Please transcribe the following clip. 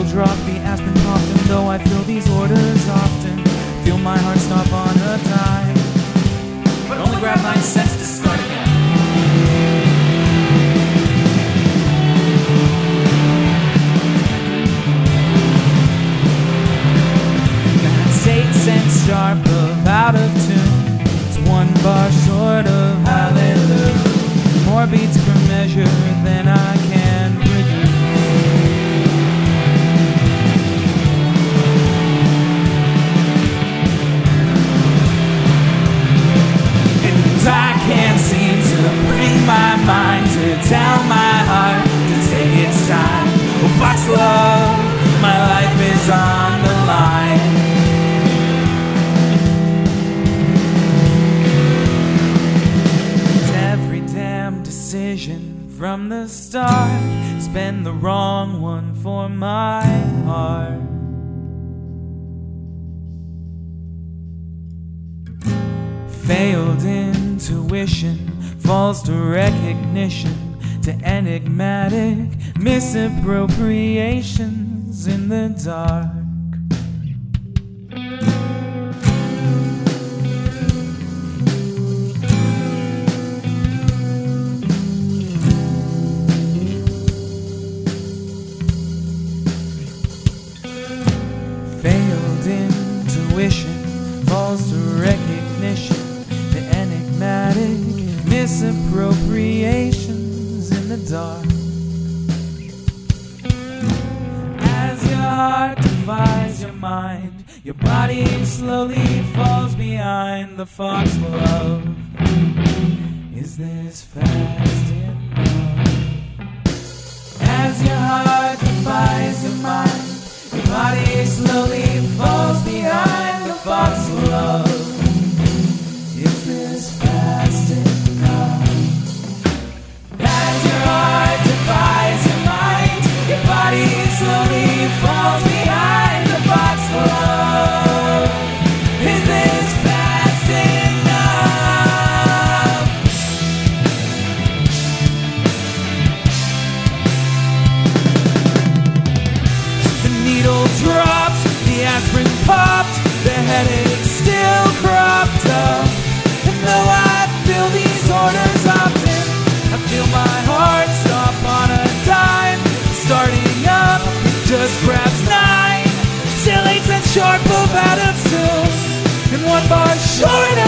needle drop, the aspirin popped, and though I fill these orders often, feel my heart stop on a dime, but only grab 9 cents to start again. That's 8 cents sharp of out of tune. It's 1 bar short of hallelujah. More beats per measure than I can produce. And I can't seem to bring my mind to tell my heart to take its time. Oh, Fox love, my life is on the line. From the start, it's been the wrong one for my heart. Failed intuition falls to recognition, to enigmatic misappropriations in the dark. Falls to recognition, the enigmatic misappropriations in the dark. As your heart defies your mind, your body slowly falls behind the fox glove. Is this fast enough? As your heart defies your mind, your body slowly falls behind the fox love. Is this fast enough? As your heart defies your mind, your body slowly falls behind the fox love. Is this fast enough? The needle dropped, the aspirin popped, the headache still cropped up. And though I fill these orders often, I feel my heart stop on a dime. Starting up, it just grabs 9, still 8 cents sharp of out of tune, and 1 bar short